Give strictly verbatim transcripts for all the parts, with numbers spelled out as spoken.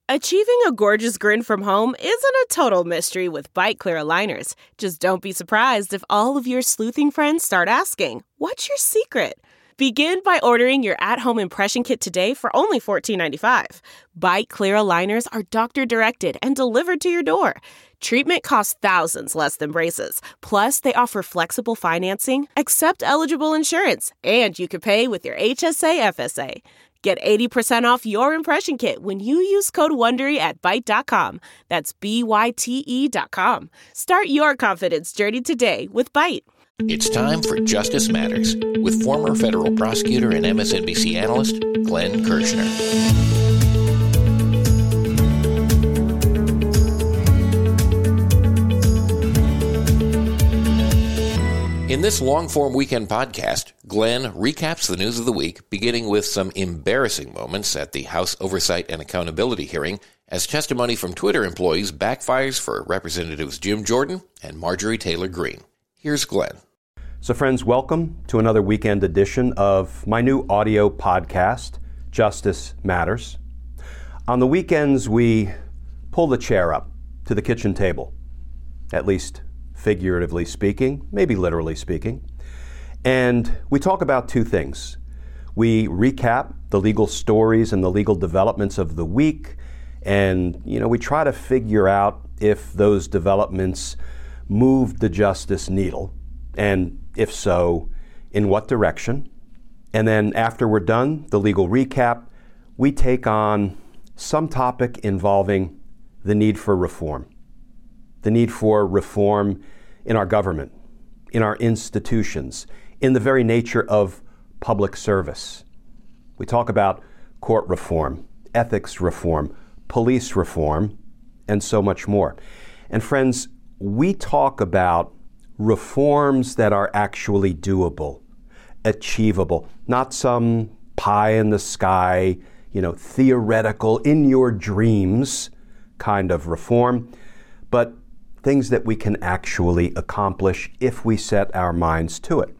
Achieving a gorgeous grin from home isn't a total mystery with Byte Clear aligners. Just don't be surprised if all of your sleuthing friends start asking, "What's your secret?" Begin by ordering your at-home impression kit today for only fourteen ninety-five. Byte Clear aligners are doctor-directed and delivered to your door. Treatment costs thousands less than braces. Plus, they offer flexible financing, accept eligible insurance, and you can pay with your H S A F S A. Get eighty percent off your impression kit when you use code WONDERY at byte dot com. That's B Y T E dot com. Start your confidence journey today with Byte. It's time for Justice Matters with former federal prosecutor and M S N B C analyst Glenn Kirshner. In this long-form weekend podcast, Glenn recaps the news of the week, beginning with some embarrassing moments at the House Oversight and Accountability hearing as testimony from Twitter employees backfires for Representatives Jim Jordan and Marjorie Taylor Greene. Here's Glenn. So friends, welcome to another weekend edition of my new audio podcast, Justice Matters. On the weekends, we pull the chair up to the kitchen table, at least figuratively speaking, maybe literally speaking. And we talk about two things. We recap the legal stories and the legal developments of the week. And, you know, we try to figure out if those developments moved the justice needle. And if so, in what direction? And then after we're done, the legal recap, we take on some topic involving the need for reform. The need for reform in our government, in our institutions, in the very nature of public service. We talk about court reform, ethics reform, police reform, and so much more. And friends, we talk about reforms that are actually doable, achievable, not some pie in the sky, you know, theoretical, in your dreams kind of reform, but things that we can actually accomplish if we set our minds to it.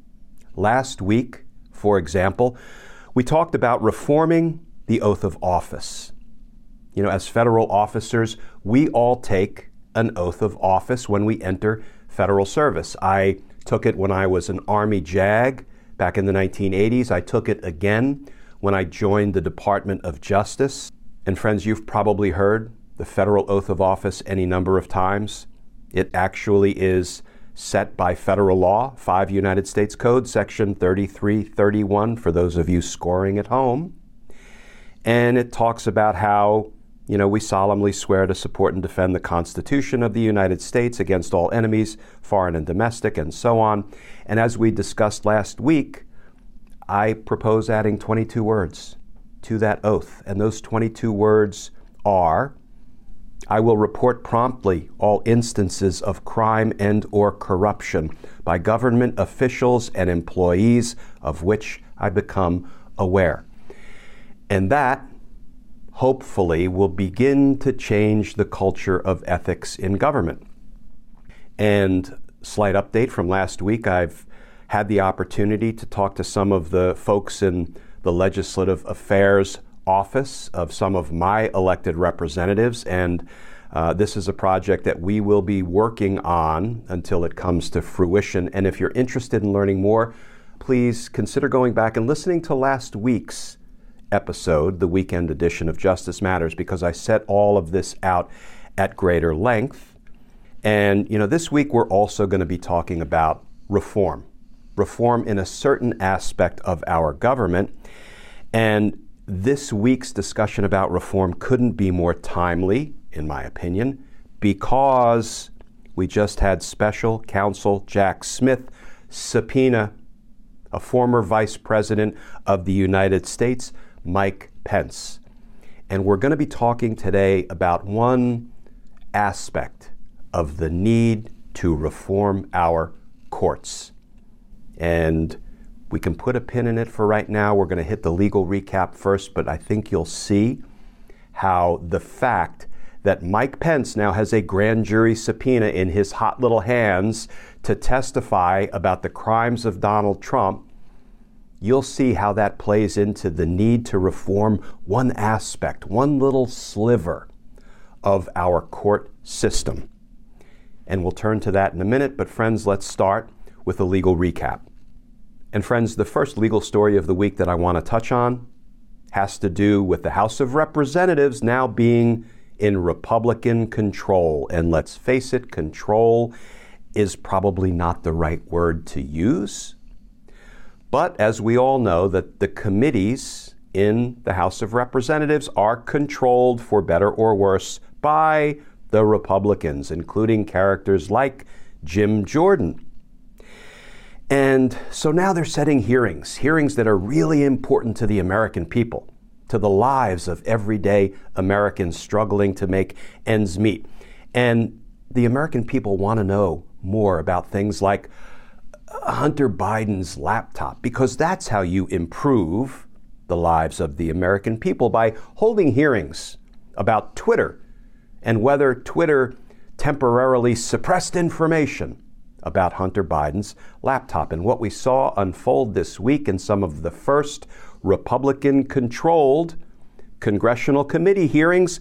Last week, for example, we talked about reforming the oath of office. You know, as federal officers, we all take an oath of office when we enter federal service. I took it when I was an Army JAG back in the nineteen eighties. I took it again when I joined the Department of Justice. And friends, you've probably heard the federal oath of office any number of times. It actually is set by federal law, five United States Code, section thirty-three thirty-one, for those of you scoring at home. And it talks about how, you know, we solemnly swear to support and defend the Constitution of the United States against all enemies, foreign and domestic, and so on. And as we discussed last week, I propose adding twenty-two words to that oath. And those twenty-two words are: I will report promptly all instances of crime and or corruption by government officials and employees of which I become aware. And that, hopefully, will begin to change the culture of ethics in government. And slight update from last week, I've had the opportunity to talk to some of the folks in the Legislative Affairs Office of some of my elected representatives, and uh, this is a project that we will be working on until it comes to fruition. And if you're interested in learning more, please consider going back and listening to last week's episode, the weekend edition of Justice Matters, because I set all of this out at greater length. And, you know, this week we're also going to be talking about reform, reform in a certain aspect of our government. And this week's discussion about reform couldn't be more timely, in my opinion, because we just had Special Counsel Jack Smith subpoena a former Vice President of the United States, Mike Pence. And we're going to be talking today about one aspect of the need to reform our courts. And we can put a pin in it for right now. We're going to hit the legal recap first, but I think you'll see how the fact that Mike Pence now has a grand jury subpoena in his hot little hands to testify about the crimes of Donald Trump you'll see how that plays into the need to reform one aspect, one little sliver of our court system. And we'll turn to that in a minute, but friends, let's start with a legal recap. And friends, the first legal story of the week that I want to touch on has to do with the House of Representatives now being in Republican control. And let's face it, control is probably not the right word to use. But as we all know, that the committees in the House of Representatives are controlled, for better or worse, by the Republicans, including characters like Jim Jordan. And so now they're setting hearings, hearings that are really important to the American people, to the lives of everyday Americans struggling to make ends meet. And the American people want to know more about things like Hunter Biden's laptop, because that's how you improve the lives of the American people, by holding hearings about Twitter and whether Twitter temporarily suppressed information about Hunter Biden's laptop. And what we saw unfold this week in some of the first Republican-controlled congressional committee hearings,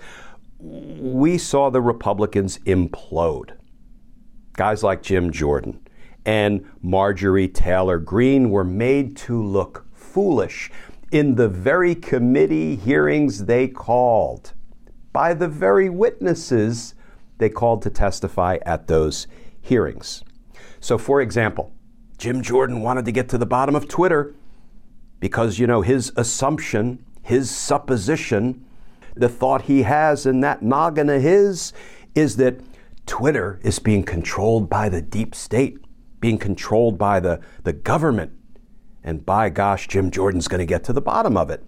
we saw the Republicans implode. Guys like Jim Jordan and Marjorie Taylor Greene were made to look foolish in the very committee hearings they called, by the very witnesses they called to testify at those hearings. So, for example, Jim Jordan wanted to get to the bottom of Twitter because, you know, his assumption, his supposition, the thought he has in that noggin of his is that Twitter is being controlled by the deep state, being controlled by the, the government. And by gosh, Jim Jordan's going to get to the bottom of it.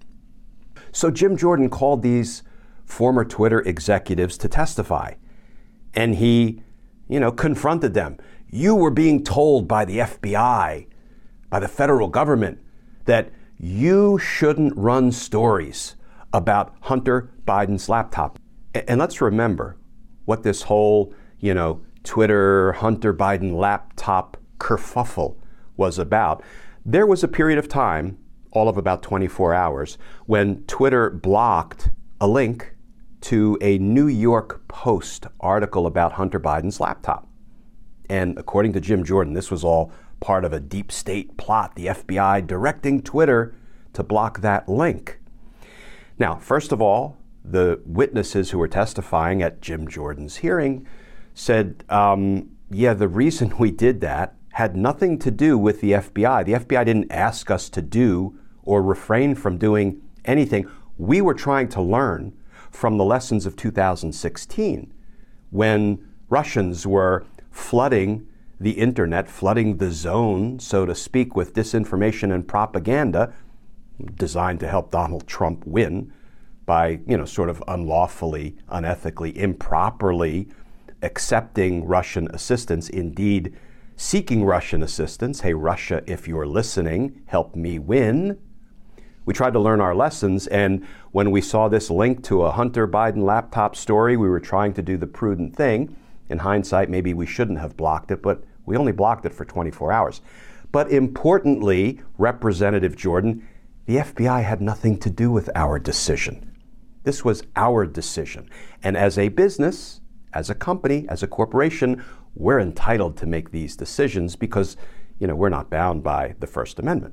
So Jim Jordan called these former Twitter executives to testify. And he, you know, confronted them. You were being told by the F B I, by the federal government, that you shouldn't run stories about Hunter Biden's laptop. And let's remember what this whole, you know, Twitter Hunter Biden laptop kerfuffle was about. There was a period of time, all of about twenty-four hours, when Twitter blocked a link to a New York Post article about Hunter Biden's laptop. And according to Jim Jordan, this was all part of a deep state plot, the F B I directing Twitter to block that link. Now, first of all, the witnesses who were testifying at Jim Jordan's hearing said, um, yeah, the reason we did that had nothing to do with the F B I. The F B I didn't ask us to do or refrain from doing anything. We were trying to learn from the lessons of two thousand sixteen, when Russians were flooding the internet, flooding the zone, so to speak, with disinformation and propaganda designed to help Donald Trump win by, you know, sort of unlawfully, unethically, improperly accepting Russian assistance, indeed seeking Russian assistance. Hey, Russia, if you're listening, help me win. We tried to learn our lessons, and when we saw this link to a Hunter Biden laptop story, we were trying to do the prudent thing. In hindsight, maybe we shouldn't have blocked it, but we only blocked it for twenty-four hours. But importantly, Representative Jordan, the F B I had nothing to do with our decision. This was our decision. And as a business, as a company, as a corporation, we're entitled to make these decisions because, you know, we're not bound by the First Amendment.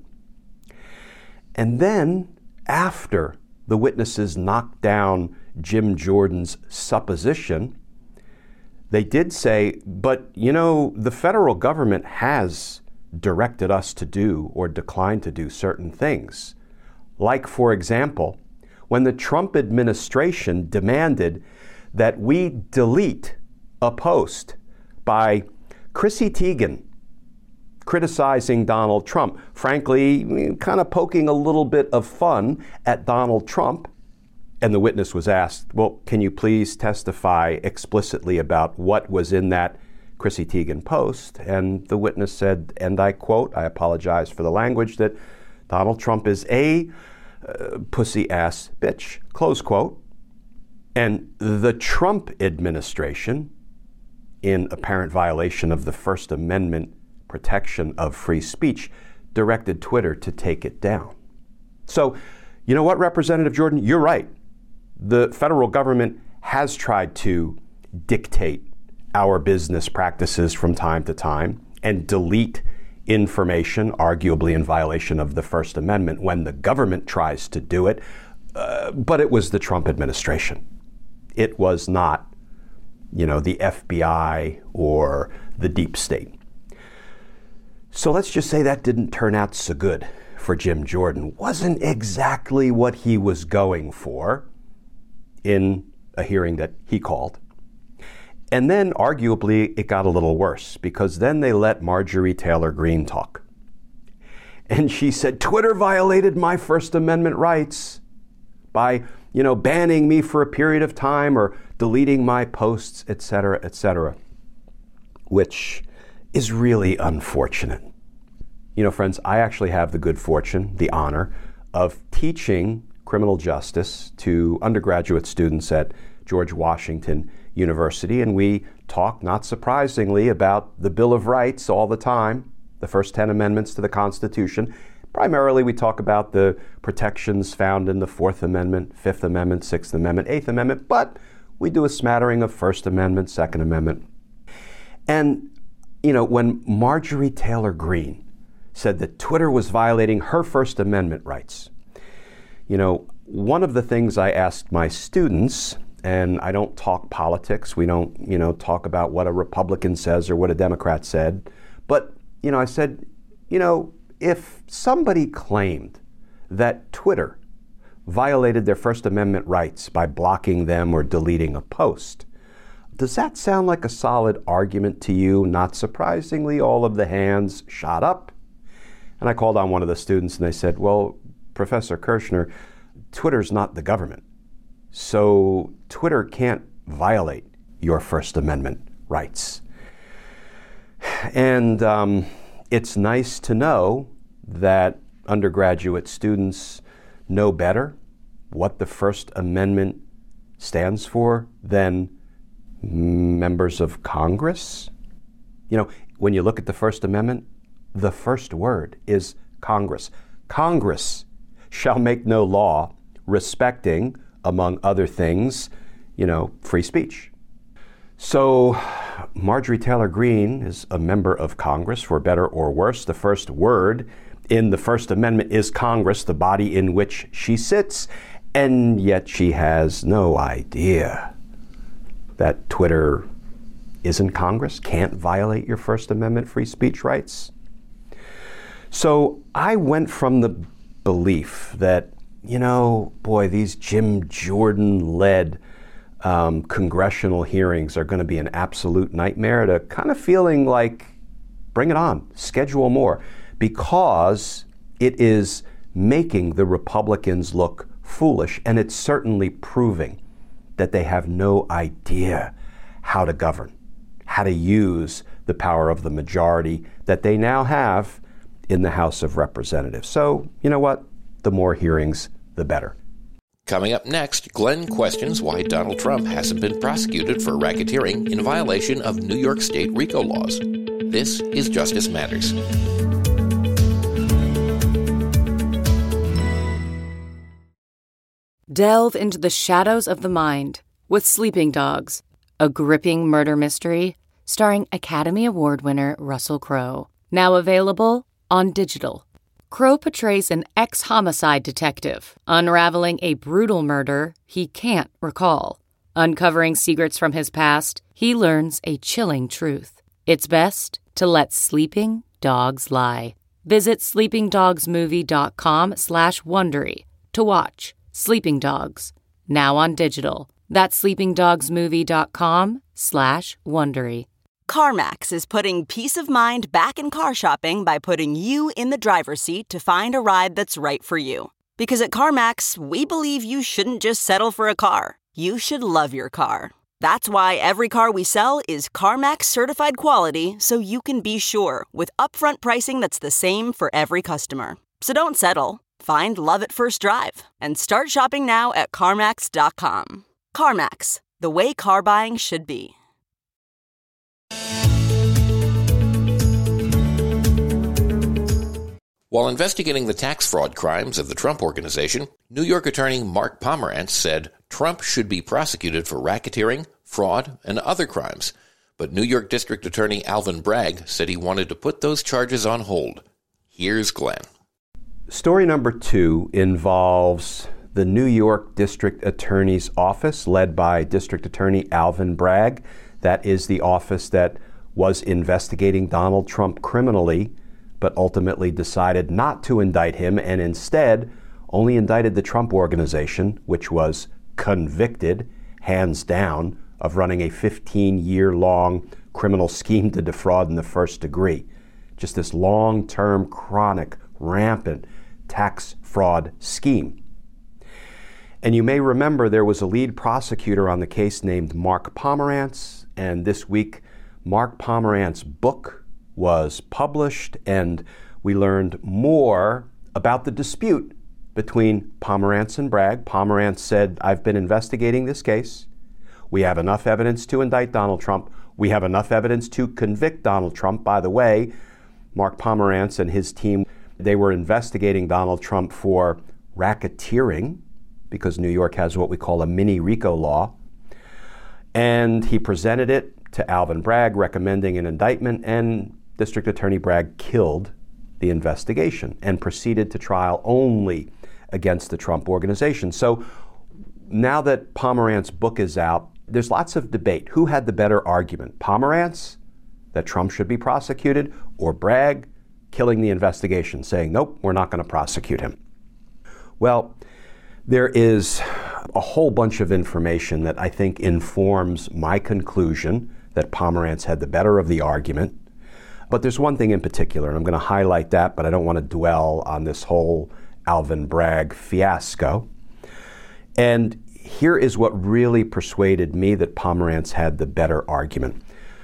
And then, after the witnesses knocked down Jim Jordan's supposition, they did say, but, you know, the federal government has directed us to do or declined to do certain things. Like, for example, when the Trump administration demanded that we delete a post by Chrissy Teigen criticizing Donald Trump, frankly, kind of poking a little bit of fun at Donald Trump. And the witness was asked, well, can you please testify explicitly about what was in that Chrissy Teigen post? And the witness said, and I quote, I apologize for the language, that Donald Trump is a uh, pussy-ass bitch, close quote. And the Trump administration, in apparent violation of the First Amendment protection of free speech, directed Twitter to take it down. So, you know what, Representative Jordan? You're right. The federal government has tried to dictate our business practices from time to time and delete information, arguably in violation of the First Amendment, when the government tries to do it. Uh, but it was the Trump administration. It was not, you know, the F B I or the deep state. So let's just say that didn't turn out so good for Jim Jordan. Wasn't exactly what he was going for in a hearing that he called. And then arguably it got a little worse, because then they let Marjorie Taylor Greene talk. And she said, Twitter violated my First Amendment rights by, you know, banning me for a period of time or deleting my posts, et cetera, et cetera, which is really unfortunate. You know, friends, I actually have the good fortune, the honor of teaching criminal justice to undergraduate students at George Washington University, and we talk, not surprisingly, about the Bill of Rights all the time, the first ten amendments to the Constitution. Primarily, we talk about the protections found in the Fourth Amendment, Fifth Amendment, Sixth Amendment, Eighth Amendment, but we do a smattering of First Amendment, Second Amendment. And, you know, when Marjorie Taylor Greene said that Twitter was violating her First Amendment rights, you know, one of the things I asked my students, and I don't talk politics, we don't, you know, talk about what a Republican says or what a Democrat said, but, you know, I said, you know, if somebody claimed that Twitter violated their First Amendment rights by blocking them or deleting a post, does that sound like a solid argument to you? Not surprisingly, all of the hands shot up. And I called on one of the students and they said, well, Professor Kirschner, Twitter's not the government. So Twitter can't violate your First Amendment rights. And um, it's nice to know that undergraduate students know better what the First Amendment stands for than members of Congress. You know, when you look at the First Amendment, the first word is Congress. Congress shall make no law respecting, among other things, you know, free speech. So Marjorie Taylor Greene is a member of Congress, for better or worse. The first word in the First Amendment is Congress, the body in which she sits, and yet she has no idea that Twitter isn't Congress, can't violate your First Amendment free speech rights. So I went from the belief that, you know, boy, these Jim Jordan-led um, congressional hearings are going to be an absolute nightmare, to kind of feeling like, bring it on, schedule more, because it is making the Republicans look foolish, and it's certainly proving that they have no idea how to govern, how to use the power of the majority that they now have in the House of Representatives. So, you know what? The more hearings, the better. Coming up next, Glenn questions why Donald Trump hasn't been prosecuted for racketeering in violation of New York State RICO laws. This is Justice Matters. Delve into the shadows of the mind with Sleeping Dogs, a gripping murder mystery starring Academy Award winner Russell Crowe. Now available on digital. Crowe portrays an ex-homicide detective unraveling a brutal murder he can't recall. Uncovering secrets from his past, he learns a chilling truth. It's best to let sleeping dogs lie. Visit sleepingdogsmovie.com slash Wondery to watch Sleeping Dogs, now on digital. That's sleepingdogsmovie.com slash Wondery. CarMax is putting peace of mind back in car shopping by putting you in the driver's seat to find a ride that's right for you. Because at CarMax, we believe you shouldn't just settle for a car. You should love your car. That's why every car we sell is CarMax certified quality, so you can be sure, with upfront pricing that's the same for every customer. So don't settle. Find love at first drive and start shopping now at CarMax dot com. CarMax, the way car buying should be. While investigating the tax fraud crimes of the Trump Organization, New York attorney Mark Pomerantz said Trump should be prosecuted for racketeering, fraud, and other crimes. But New York District Attorney Alvin Bragg said he wanted to put those charges on hold. Here's Glenn. Story number two involves the New York District Attorney's Office, led by District Attorney Alvin Bragg. That is the office that was investigating Donald Trump criminally, but ultimately decided not to indict him and instead only indicted the Trump Organization, which was convicted, hands down, of running a fifteen-year-long criminal scheme to defraud in the first degree. Just this long-term, chronic, rampant tax fraud scheme. And you may remember there was a lead prosecutor on the case named Mark Pomerantz, and this week Mark Pomerantz's book was published, and we learned more about the dispute between Pomerantz and Bragg. Pomerantz said, I've been investigating this case. We have enough evidence to indict Donald Trump. We have enough evidence to convict Donald Trump. By the way, Mark Pomerantz and his team, they were investigating Donald Trump for racketeering, because New York has what we call a mini RICO law. And he presented it to Alvin Bragg, recommending an indictment, and District Attorney Bragg killed the investigation and proceeded to trial only against the Trump Organization. So now that Pomerantz's book is out, there's lots of debate. Who had the better argument? Pomerantz, that Trump should be prosecuted, or Bragg killing the investigation, saying, nope, we're not going to prosecute him? Well, there is a whole bunch of information that I think informs my conclusion that Pomerantz had the better of the argument. But there's one thing in particular, and I'm going to highlight that, but I don't want to dwell on this whole Alvin Bragg fiasco. And here is what really persuaded me that Pomerantz had the better argument.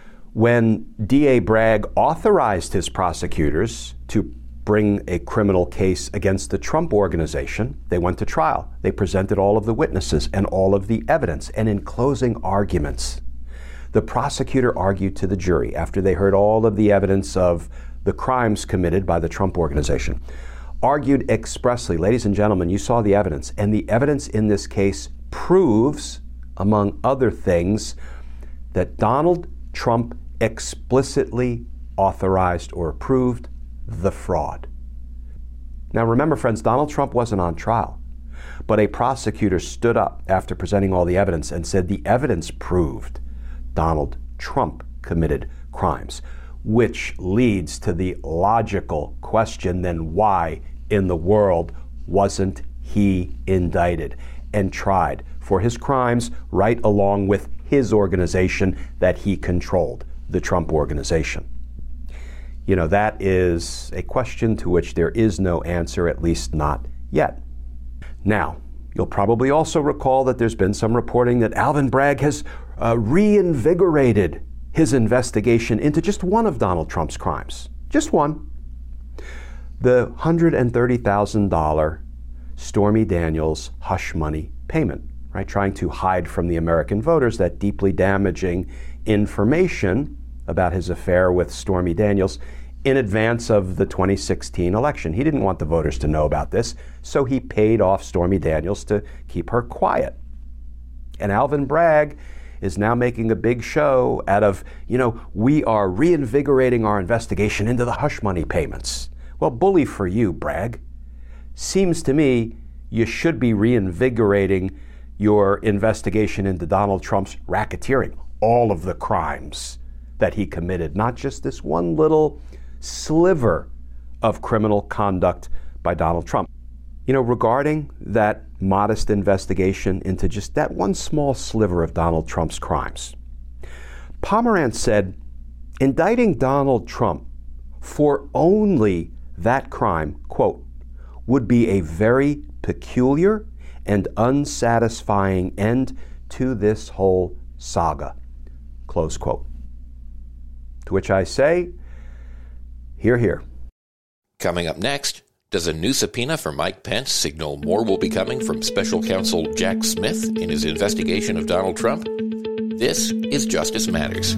When D A Bragg authorized his prosecutors to bring a criminal case against the Trump Organization, they went to trial. They presented all of the witnesses and all of the evidence. And in closing arguments, the prosecutor argued to the jury, after they heard all of the evidence of the crimes committed by the Trump Organization, argued expressly, ladies and gentlemen, you saw the evidence, and the evidence in this case proves, among other things, that Donald Trump explicitly authorized or approved the fraud. Now remember, friends, Donald Trump wasn't on trial, but a prosecutor stood up after presenting all the evidence and said the evidence proved Donald Trump committed crimes, which leads to the logical question, then why in the world wasn't he indicted and tried for his crimes right along with his organization that he controlled, the Trump Organization? You know, that is a question to which there is no answer, at least not yet. Now, you'll probably also recall that there's been some reporting that Alvin Bragg has uh, reinvigorated his investigation into just one of Donald Trump's crimes. Just one. The one hundred thirty thousand dollars Stormy Daniels hush money payment, right? Trying to hide from the American voters that deeply damaging information about his affair with Stormy Daniels in advance of the twenty sixteen election. He didn't want the voters to know about this, so he paid off Stormy Daniels to keep her quiet. And Alvin Bragg is now making a big show out of, you know, we are reinvigorating our investigation into the hush money payments. Well, bully for you, Bragg. Seems to me you should be reinvigorating your investigation into Donald Trump's racketeering, all of the crimes that he committed, not just this one little sliver of criminal conduct by Donald Trump. You know, regarding that modest investigation into just that one small sliver of Donald Trump's crimes, Pomerantz said, indicting Donald Trump for only that crime, quote, would be a very peculiar and unsatisfying end to this whole saga, close quote. To which I say, hear, hear. Coming up next, does a new subpoena for Mike Pence signal more will be coming from special counsel Jack Smith in his investigation of Donald Trump? This is Justice Matters.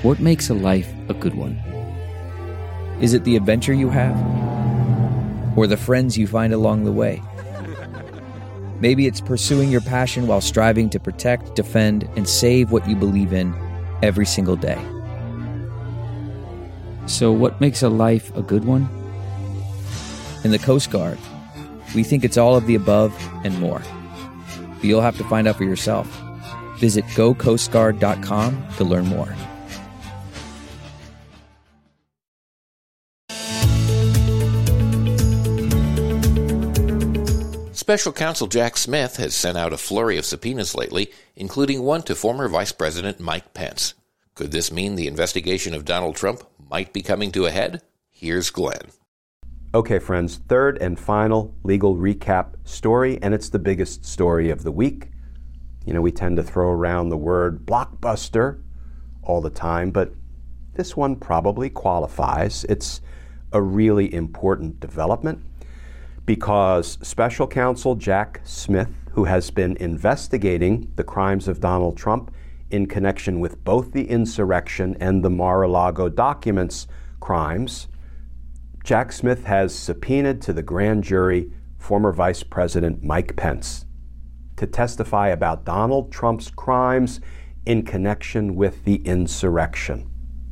What makes a life a good one? Is it the adventure you have? Or the friends you find along the way? Maybe it's pursuing your passion while striving to protect, defend, and save what you believe in every single day. So what makes a life a good one? In the Coast Guard, we think it's all of the above and more. But you'll have to find out for yourself. Visit go coast guard dot com to learn more. Special Counsel Jack Smith has sent out a flurry of subpoenas lately, including one to former Vice President Mike Pence. Could this mean the investigation of Donald Trump might be coming to a head? Here's Glenn. Okay, friends, third and final legal recap story, and it's the biggest story of the week. You know, we tend to throw around the word blockbuster all the time, but this one probably qualifies. It's a really important development because Special Counsel Jack Smith, who has been investigating the crimes of Donald Trump in connection with both the insurrection and the Mar-a-Lago documents crimes, Jack Smith has subpoenaed to the grand jury former Vice President Mike Pence to testify about Donald Trump's crimes in connection with the insurrection.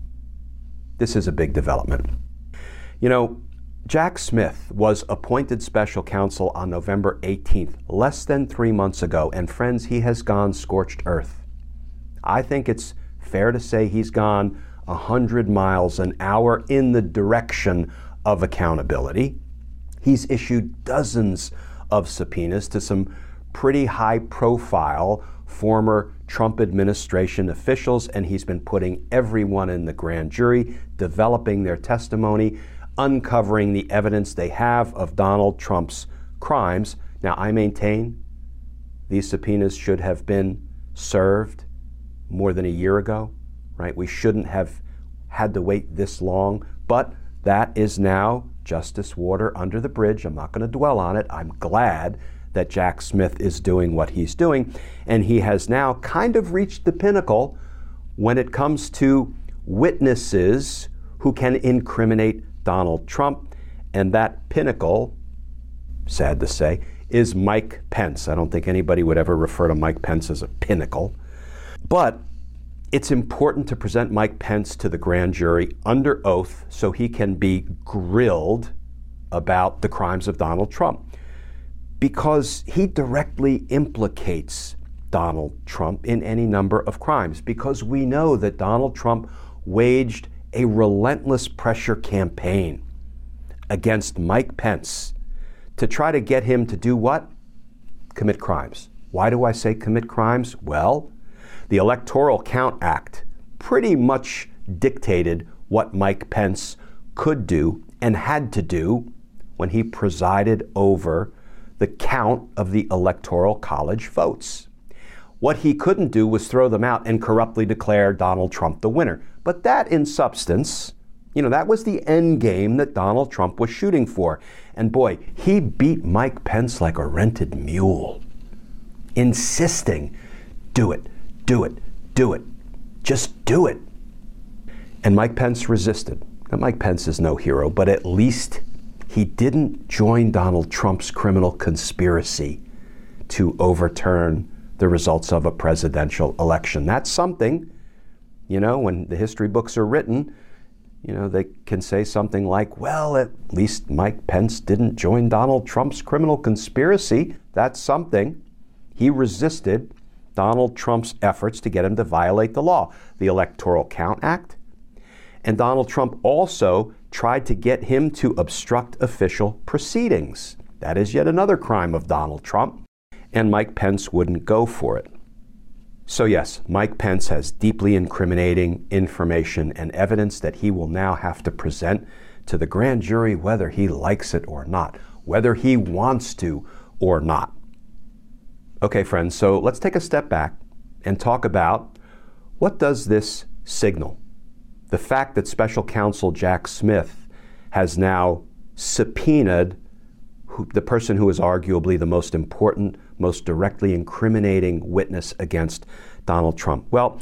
This is a big development. You know, Jack Smith was appointed special counsel on November eighteenth, less than three months ago, and friends, he has gone scorched earth. I think it's fair to say he's gone one hundred miles an hour in the direction of accountability. He's issued dozens of subpoenas to some pretty high-profile former Trump administration officials, and he's been putting everyone in the grand jury, developing their testimony, uncovering the evidence they have of Donald Trump's crimes. Now, I maintain these subpoenas should have been served more than a year ago, right? We shouldn't have had to wait this long, but that is now justice water under the bridge. I'm not going to dwell on it. I'm glad that Jack Smith is doing what he's doing, and he has now kind of reached the pinnacle when it comes to witnesses who can incriminate Donald Trump, and that pinnacle, sad to say, is Mike Pence. I don't think anybody would ever refer to Mike Pence as a pinnacle, but it's important to present Mike Pence to the grand jury under oath so he can be grilled about the crimes of Donald Trump, because he directly implicates Donald Trump in any number of crimes, because we know that Donald Trump waged a relentless pressure campaign against Mike Pence to try to get him to do what? Commit crimes. Why do I say commit crimes? Well, the Electoral Count Act pretty much dictated what Mike Pence could do and had to do when he presided over the count of the Electoral College votes. What he couldn't do was throw them out and corruptly declare Donald Trump the winner. But that, in substance, you know, that was the end game that Donald Trump was shooting for. And boy, he beat Mike Pence like a rented mule, insisting, do it, do it, do it, just do it. And Mike Pence resisted. Now, Mike Pence is no hero, but at least he didn't join Donald Trump's criminal conspiracy to overturn the results of a presidential election. That's something. You know, when the history books are written, you know, they can say something like, well, at least Mike Pence didn't join Donald Trump's criminal conspiracy. That's something. He resisted Donald Trump's efforts to get him to violate the law, the Electoral Count Act. And Donald Trump also tried to get him to obstruct official proceedings. That is yet another crime of Donald Trump. And Mike Pence wouldn't go for it. So yes, Mike Pence has deeply incriminating information and evidence that he will now have to present to the grand jury, whether he likes it or not, whether he wants to or not. Okay, friends, so let's take a step back and talk about what does this signal? The fact that Special Counsel Jack Smith has now subpoenaed who, the person who is arguably the most important, most directly incriminating witness against Donald Trump. Well,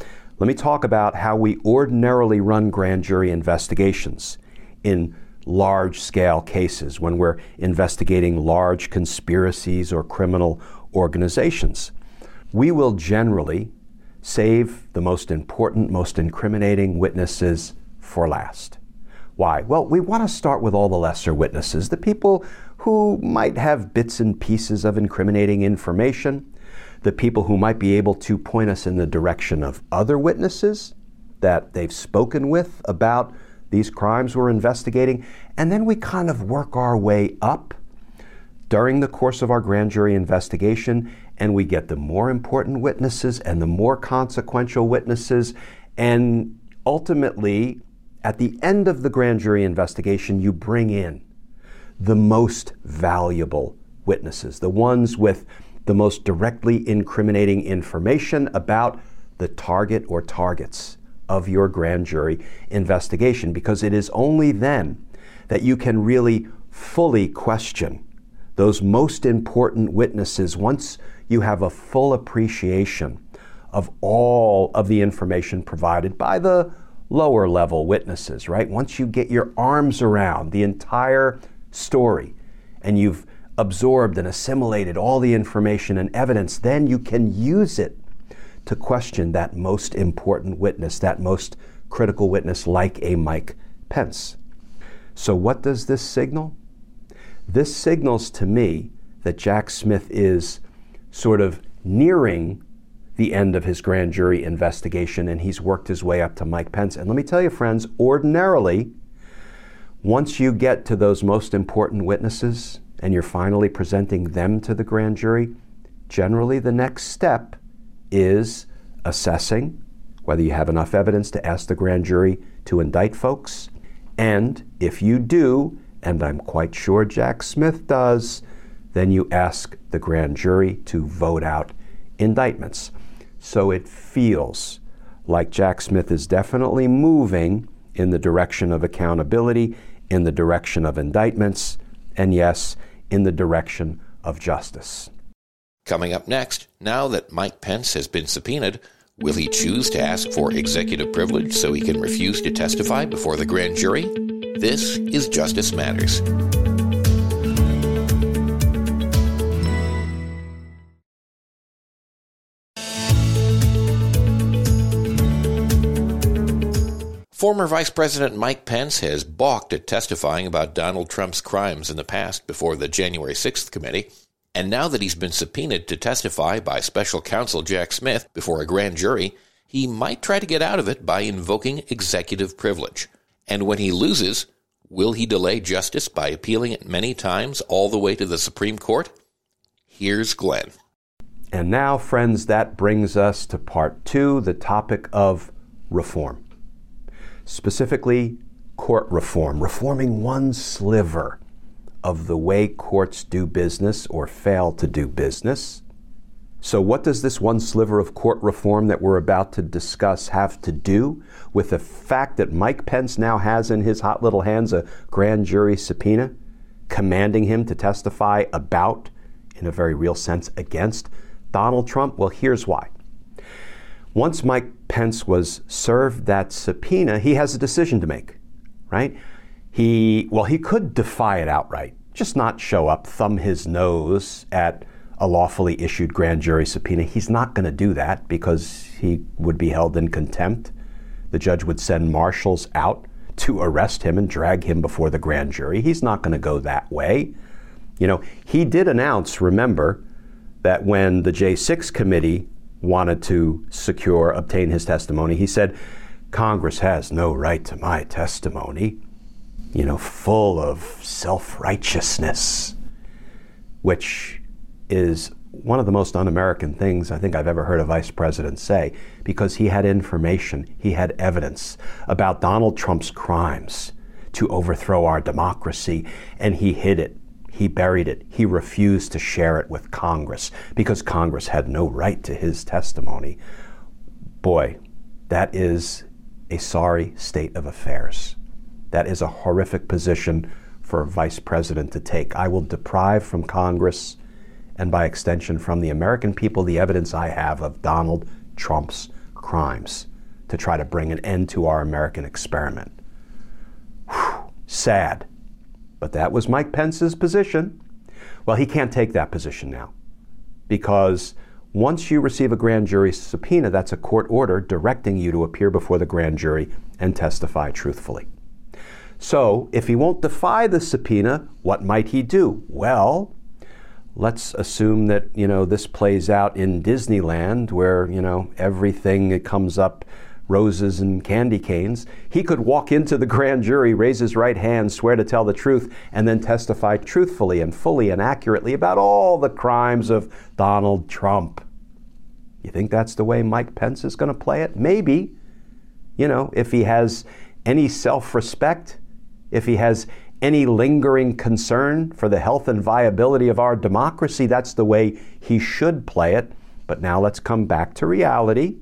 Let me talk about how we ordinarily run grand jury investigations in large-scale cases when we're investigating large conspiracies or criminal organizations. We will generally save the most important, most incriminating witnesses for last. Why? Well, we want to start with all the lesser witnesses, the people who might have bits and pieces of incriminating information, the people who might be able to point us in the direction of other witnesses that they've spoken with about these crimes we're investigating, and then we kind of work our way up during the course of our grand jury investigation, and we get the more important witnesses and the more consequential witnesses, and ultimately, at the end of the grand jury investigation, you bring in the most valuable witnesses, the ones with the most directly incriminating information about the target or targets of your grand jury investigation, because it is only then that you can really fully question those most important witnesses once you have a full appreciation of all of the information provided by the lower level witnesses, right? Once you get your arms around the entire story and you've absorbed and assimilated all the information and evidence, then you can use it to question that most important witness, that most critical witness, like a Mike Pence. So what does this signal? This signals to me that Jack Smith is sort of nearing the end of his grand jury investigation, and he's worked his way up to Mike Pence. And let me tell you, friends, ordinarily, once you get to those most important witnesses and you're finally presenting them to the grand jury, generally the next step is assessing whether you have enough evidence to ask the grand jury to indict folks. And if you do, and I'm quite sure Jack Smith does, then you ask the grand jury to vote out indictments. So it feels like Jack Smith is definitely moving in the direction of accountability, in the direction of indictments, and yes, in the direction of justice. Coming up next, now that Mike Pence has been subpoenaed, will he choose to ask for executive privilege so he can refuse to testify before the grand jury? This is Justice Matters. Former Vice President Mike Pence has balked at testifying about Donald Trump's crimes in the past before the January sixth committee. And now that he's been subpoenaed to testify by special counsel Jack Smith before a grand jury, he might try to get out of it by invoking executive privilege. And when he loses, will he delay justice by appealing it many times all the way to the Supreme Court? Here's Glenn. And now, friends, that brings us to part two, the topic of reform. Specifically, court reform, reforming one sliver of the way courts do business or fail to do business. So what does this one sliver of court reform that we're about to discuss have to do with the fact that Mike Pence now has in his hot little hands a grand jury subpoena commanding him to testify about, in a very real sense, against Donald Trump? Well, here's why. Once Mike Pence was served that subpoena, he has a decision to make, right? He, well, he could defy it outright, just not show up, thumb his nose at a lawfully issued grand jury subpoena. He's not going to do that because he would be held in contempt. The judge would send marshals out to arrest him and drag him before the grand jury. He's not going to go that way. You know, he did announce, remember, that when the J six committee wanted to secure, obtain his testimony, he said, Congress has no right to my testimony. You know, full of self-righteousness, which is one of the most un-American things I think I've ever heard a vice president say, because he had information, he had evidence about Donald Trump's crimes to overthrow our democracy, and he hid it, he buried it, he refused to share it with Congress because Congress had no right to his testimony. Boy, that is a sorry state of affairs. That is a horrific position for a vice president to take. I will deprive from Congress, and by extension from the American people, the evidence I have of Donald Trump's crimes. to try to bring an end to our American experiment. Whew, sad. But that was Mike Pence's position. Well, he can't take that position now, because once you receive a grand jury subpoena, that's a court order directing you to appear before the grand jury and testify truthfully. So if he won't defy the subpoena, what might he do? Well, let's assume that, you know, this plays out in Disneyland, where, you know, everything that comes up, roses and candy canes. He could walk into the grand jury, raise his right hand, swear to tell the truth, and then testify truthfully and fully and accurately about all the crimes of Donald Trump. You think that's the way Mike Pence is going to play it? Maybe. You know, if he has any self-respect, if he has any lingering concern for the health and viability of our democracy, that's the way he should play it. But now let's come back to reality.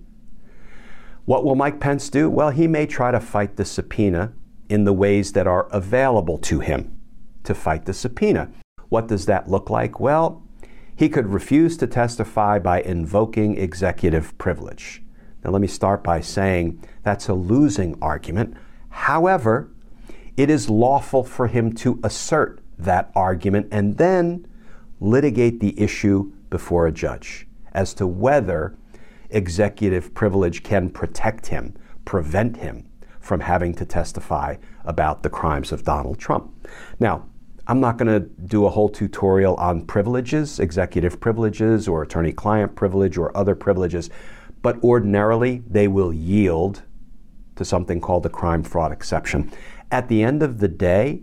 What will Mike Pence do? Well, he may try to fight the subpoena in the ways that are available to him to fight the subpoena. What does that look like? Well, he could refuse to testify by invoking executive privilege. Now, let me start by saying that's a losing argument. However, it is lawful for him to assert that argument and then litigate the issue before a judge as to whether executive privilege can protect him, prevent him from having to testify about the crimes of Donald Trump. Now, I'm not going to do a whole tutorial on privileges, executive privileges or attorney-client privilege or other privileges, but ordinarily they will yield to something called the crime fraud exception. At the end of the day,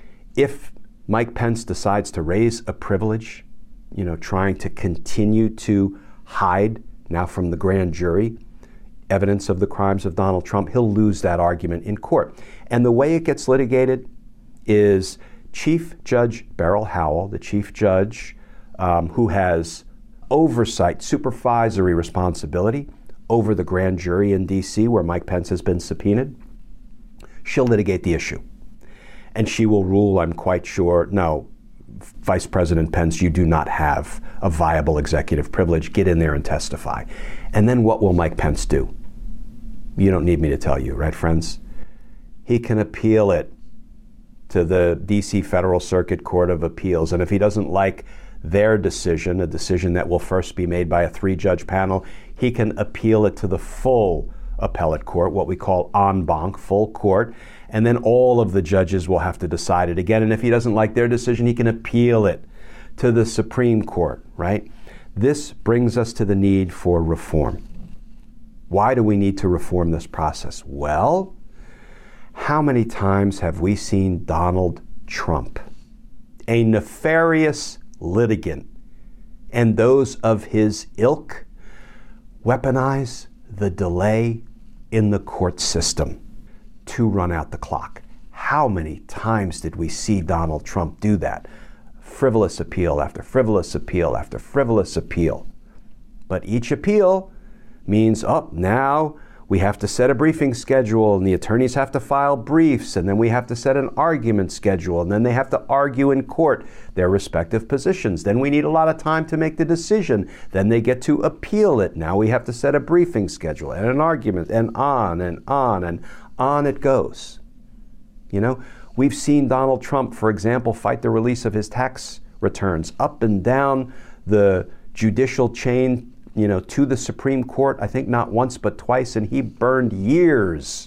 if Mike Pence decides to raise a privilege, you know, trying to continue to hide now from the grand jury evidence of the crimes of Donald Trump, he'll lose that argument in court. And the way it gets litigated is Chief Judge Beryl Howell, the chief judge um, who has oversight, supervisory responsibility over the grand jury in D C where Mike Pence has been subpoenaed, she'll litigate the issue. And she will rule, I'm quite sure, no, Vice President Pence, you do not have a viable executive privilege. Get in there and testify. And then what will Mike Pence do? You don't need me to tell you, right, friends? He can appeal it to the D C Federal Circuit Court of Appeals. And if he doesn't like their decision, a decision that will first be made by a three-judge panel, he can appeal it to the full appellate court, what we call en banc, full court. And then all of the judges will have to decide it again. And if he doesn't like their decision, he can appeal it to the Supreme Court, right? This brings us to the need for reform. Why do we need to reform this process? Well, how many times have we seen Donald Trump, a nefarious litigant, and those of his ilk weaponize the delay in the court system to run out the clock? How many times did we see Donald Trump do that? Frivolous appeal after frivolous appeal after frivolous appeal. But each appeal means, oh, now we have to set a briefing schedule and the attorneys have to file briefs, and then we have to set an argument schedule, and then they have to argue in court their respective positions. Then we need a lot of time to make the decision. Then they get to appeal it. Now we have to set a briefing schedule and an argument, and on and on and on it goes. You know, we've seen Donald Trump, for example, fight the release of his tax returns up and down the judicial chain, you know, to the Supreme Court, I think not once but twice, and he burned years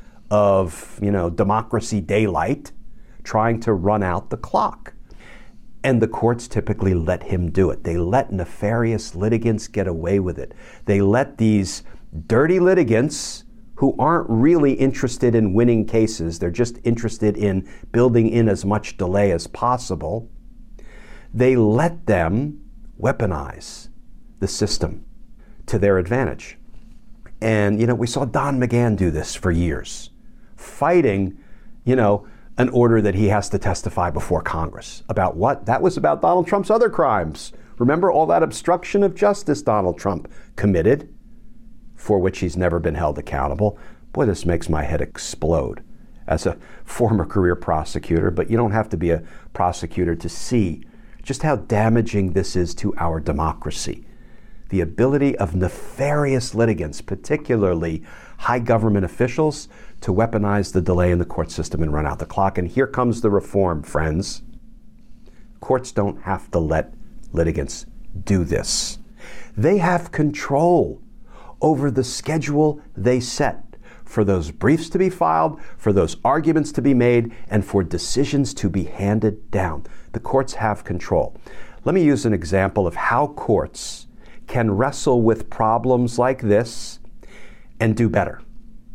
of, you know, democracy daylight trying to run out the clock. And the courts typically let him do it. They let nefarious litigants get away with it. They let these dirty litigants who aren't really interested in winning cases, they're just interested in building in as much delay as possible, they let them weaponize the system to their advantage. And, you know, we saw Don McGahn do this for years, fighting, you know, an order that he has to testify before Congress. About what? That was about Donald Trump's other crimes. Remember all that obstruction of justice Donald Trump committed, for which he's never been held accountable. Boy, this makes my head explode as a former career prosecutor, but you don't have to be a prosecutor to see just how damaging this is to our democracy. The ability of nefarious litigants, particularly high government officials to weaponize the delay in the court system and run out the clock. And here comes the reform, friends. Courts don't have to let litigants do this. They have control over the schedule they set for those briefs to be filed, for those arguments to be made, and for decisions to be handed down. The courts have control. Let me use an example of how courts can wrestle with problems like this and do better.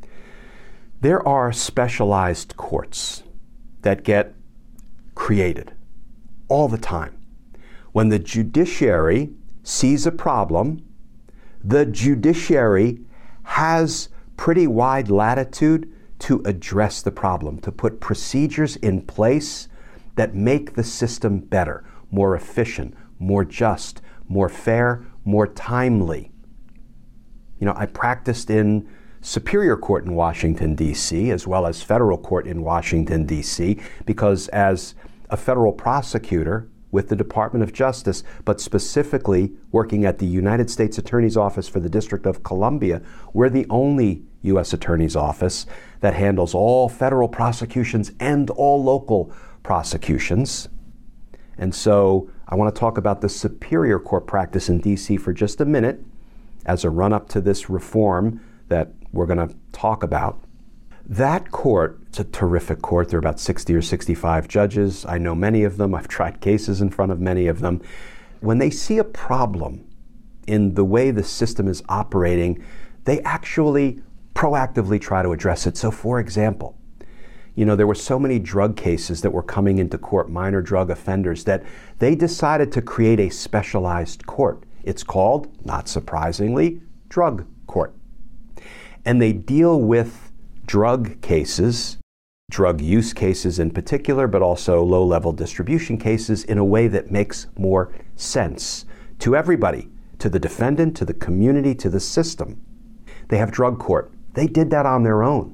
There are specialized courts that get created all the time. When the judiciary sees a problem, the judiciary has pretty wide latitude to address the problem, to put procedures in place that make the system better, more efficient, more just, more fair, more timely. You know, I practiced in Superior Court in Washington, D C, as well as Federal Court in Washington, D C, because as a federal prosecutor with the Department of Justice, but specifically working at the United States Attorney's Office for the District of Columbia, we're the only U S Attorney's Office that handles all federal prosecutions and all local prosecutions. And so I want to talk about the Superior Court practice in D C for just a minute as a run-up to this reform that we're going to talk about. That court, it's a terrific court. There are about sixty or sixty-five judges. I know many of them. I've tried cases in front of many of them. When they see a problem in the way the system is operating, they actually proactively try to address it. So for example, you know, there were so many drug cases that were coming into court, minor drug offenders, that they decided to create a specialized court. It's called, not surprisingly, drug court. And they deal with drug cases, drug use cases in particular, but also low-level distribution cases in a way that makes more sense to everybody, to the defendant, to the community, to the system. They have drug court. They did that on their own,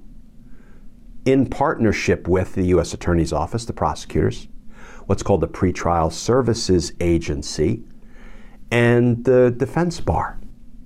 in partnership with the U S Attorney's Office, the prosecutors, what's called the Pretrial Services Agency, and the defense bar.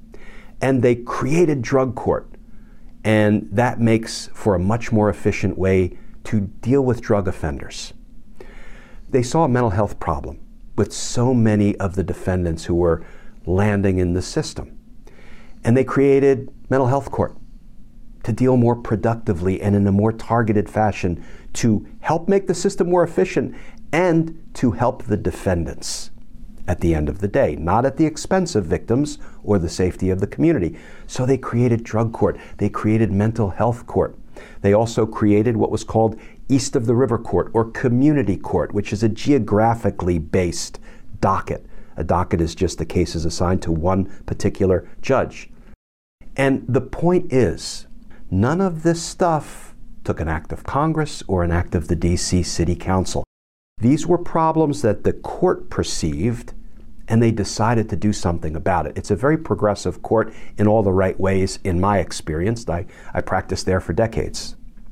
And they created drug court. And that makes for a much more efficient way to deal with drug offenders. They saw a mental health problem with so many of the defendants who were landing in the system. And they created mental health court to deal more productively and in a more targeted fashion to help make the system more efficient and to help the defendants at the end of the day, not at the expense of victims or the safety of the community. So they created drug court. They created mental health court. They also created what was called East of the River Court or Community Court, which is a geographically based docket. A docket is just the cases assigned to one particular judge. And the point is, none of this stuff took an act of Congress or an act of the D C City Council. These were problems that the court perceived, and they decided to do something about it. It's a very progressive court in all the right ways, in my experience. I, I practiced there for decades.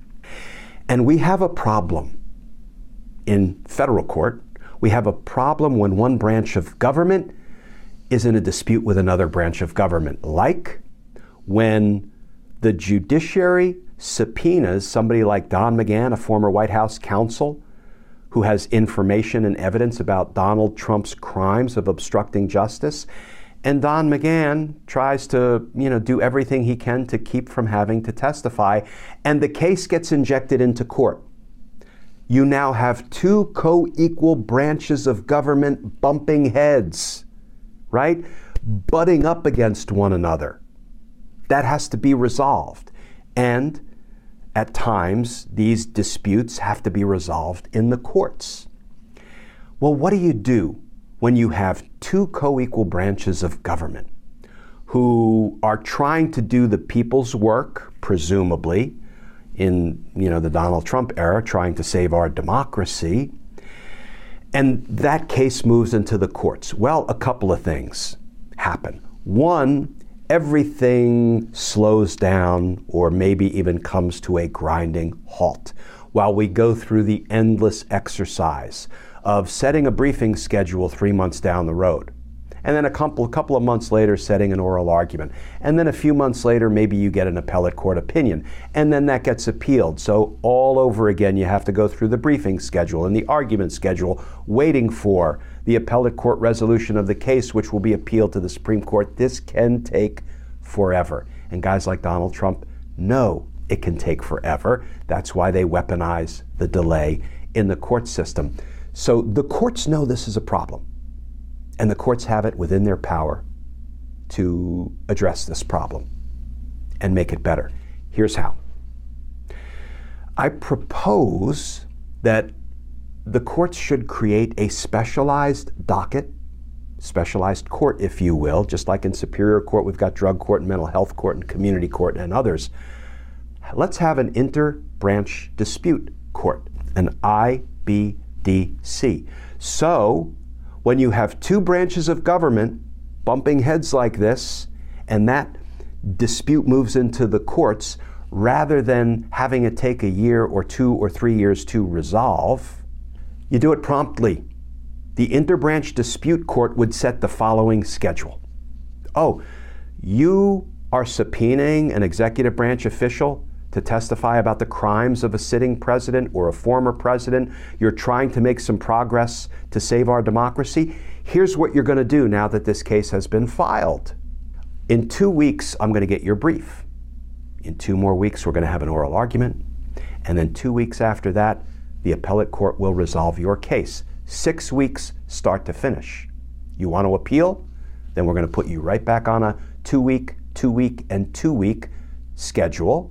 And we have a problem in federal court. We have a problem when one branch of government is in a dispute with another branch of government, like when the judiciary subpoenas somebody like Don McGahn, a former White House counsel, who has information and evidence about Donald Trump's crimes of obstructing justice. And Don McGahn tries to, you know, do everything he can to keep from having to testify. And the case gets injected into court. You now have two co-equal branches of government bumping heads, right? Butting up against one another. That has to be resolved. And at times, these disputes have to be resolved in the courts. Well, what do you do when you have two co-equal branches of government who are trying to do the people's work, presumably, in, you know, the Donald Trump era, trying to save our democracy, and that case moves into the courts? Well, a couple of things happen. One, everything slows down or maybe even comes to a grinding halt while we go through the endless exercise of setting a briefing schedule three months down the road and then a couple, a couple of months later setting an oral argument. And then a few months later, maybe you get an appellate court opinion, and then that gets appealed. So all over again, you have to go through the briefing schedule and the argument schedule, waiting for the appellate court resolution of the case, which will be appealed to the Supreme Court. This can take forever. And guys like Donald Trump know it can take forever. That's why they weaponize the delay in the court system. So the courts know this is a problem, and the courts have it within their power to address this problem and make it better. Here's how. I propose that the courts should create a specialized docket, specialized court, if you will, just like in Superior Court, we've got drug court and mental health court and community court and others. Let's have an inter-branch dispute court, an I B D C. So when you have two branches of government bumping heads like this, and that dispute moves into the courts, rather than having it take a year or two or three years to resolve, you do it promptly. The interbranch dispute court would set the following schedule. Oh, you are subpoenaing an executive branch official to testify about the crimes of a sitting president or a former president. You're trying to make some progress to save our democracy. Here's what you're going to do now that this case has been filed. In two weeks, I'm going to get your brief. In two more weeks, we're going to have an oral argument. And then two weeks after that, the appellate court will resolve your case. Six weeks, start to finish. You want to appeal? Then we're going to put you right back on a two-week, two-week, and two-week schedule.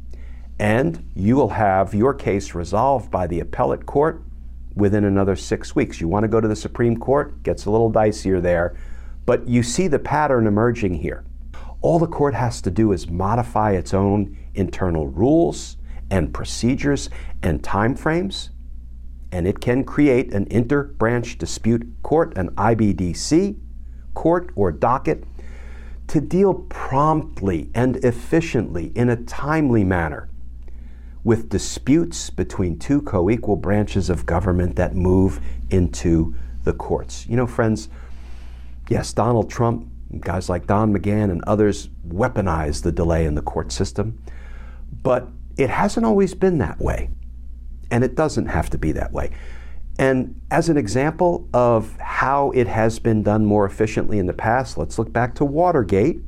And you will have your case resolved by the appellate court within another six weeks. You want to go to the Supreme Court? Gets a little dicier there. But you see the pattern emerging here. All the court has to do is modify its own internal rules and procedures and timeframes, and it can create an inter-branch dispute court, an I B D C court or docket, to deal promptly and efficiently in a timely manner with disputes between two co-equal branches of government that move into the courts. You know, friends, yes, Donald Trump, guys like Don McGahn and others weaponize the delay in the court system, but it hasn't always been that way, and it doesn't have to be that way. And as an example of how it has been done more efficiently in the past, let's look back to Watergate,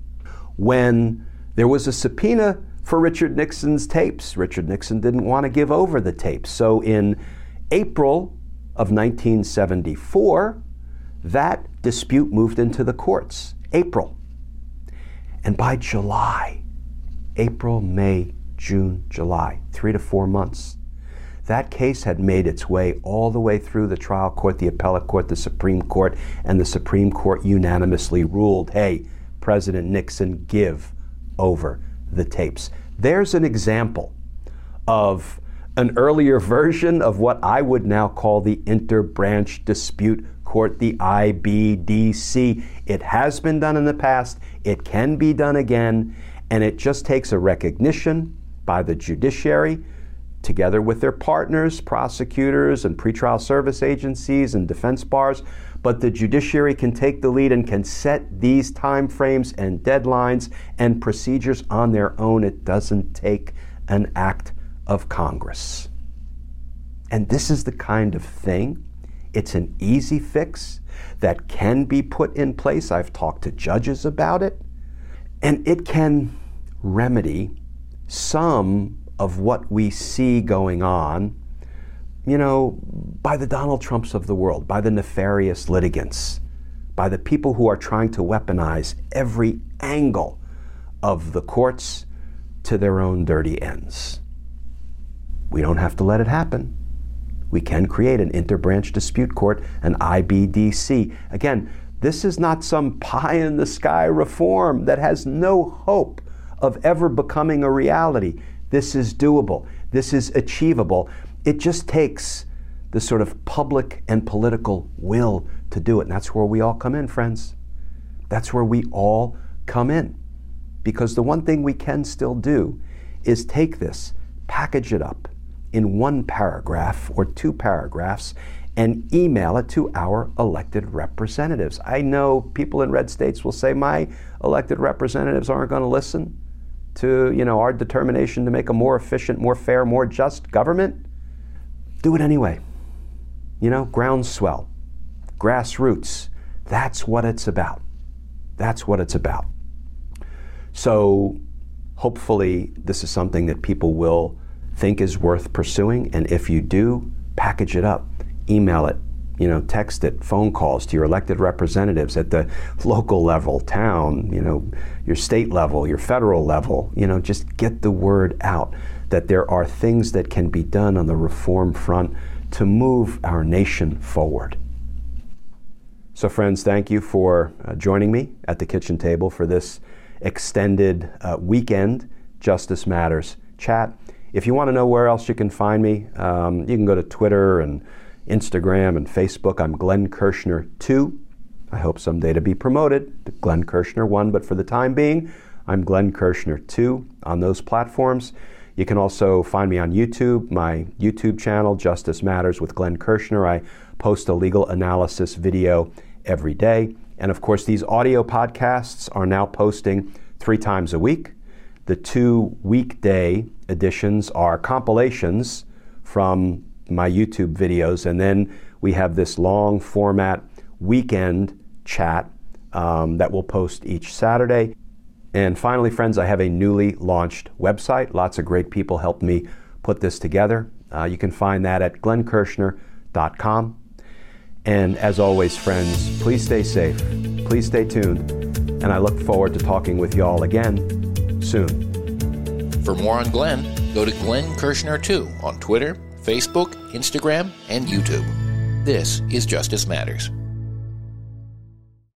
when there was a subpoena for Richard Nixon's tapes. Richard Nixon didn't want to give over the tapes. So in April of nineteen seventy-four, that dispute moved into the courts. April. And by July, April, May, June, July, three to four months, that case had made its way all the way through the trial court, the appellate court, the Supreme Court, and the Supreme Court unanimously ruled, hey, President Nixon, give over the tapes. There's an example of an earlier version of what I would now call the interbranch dispute court, the I B D C. It has been done in the past, it can be done again, and it just takes a recognition by the judiciary, together with their partners, prosecutors and pretrial service agencies and defense bars. But the judiciary can take the lead and can set these time frames and deadlines and procedures on their own. It doesn't take an act of Congress. And this is the kind of thing, it's an easy fix that can be put in place. I've talked to judges about it, and it can remedy some of what we see going on, you know, by the Donald Trumps of the world, by the nefarious litigants, by the people who are trying to weaponize every angle of the courts to their own dirty ends. We don't have to let it happen. We can create an interbranch dispute court, an I B D C. Again, this is not some pie-in-the-sky reform that has no hope of ever becoming a reality. This is doable. This is achievable. It just takes the sort of public and political will to do it. And that's where we all come in, friends. That's where we all come in. Because the one thing we can still do is take this, package it up in one paragraph or two paragraphs, and email it to our elected representatives. I know people in red states will say, my elected representatives aren't going to listen to, you know, our determination to make a more efficient, more fair, more just government. Do it anyway. You know, groundswell, grassroots. That's what it's about. That's what it's about. So hopefully this is something that people will think is worth pursuing. And if you do, package it up, email it, you know, text it, phone calls to your elected representatives at the local level, town, you know, your state level, your federal level. You know, just get the word out that there are things that can be done on the reform front to move our nation forward. So friends, thank you for uh, joining me at the kitchen table for this extended uh, weekend Justice Matters chat. If you want to know where else you can find me, um, you can go to Twitter and Instagram and Facebook. I'm Glenn Kirshner two. I hope someday to be promoted to Glenn Kirshner one, but for the time being, I'm Glenn Kirshner two on those platforms. You can also find me on YouTube, my YouTube channel, Justice Matters with Glenn Kirshner. I post a legal analysis video every day. And of course, these audio podcasts are now posting three times a week. The two weekday editions are compilations from my YouTube videos, and then we have this long format weekend chat um, that we'll post each Saturday. And finally, friends, I have a newly launched website. Lots of great people helped me put this together. Uh, you can find that at glenn kirshner dot com. And as always, friends, please stay safe, please stay tuned, and I look forward to talking with you all again soon. For more on Glenn, go to Glenn Kirshner two on Twitter, Facebook, Instagram, and YouTube. This is Justice Matters.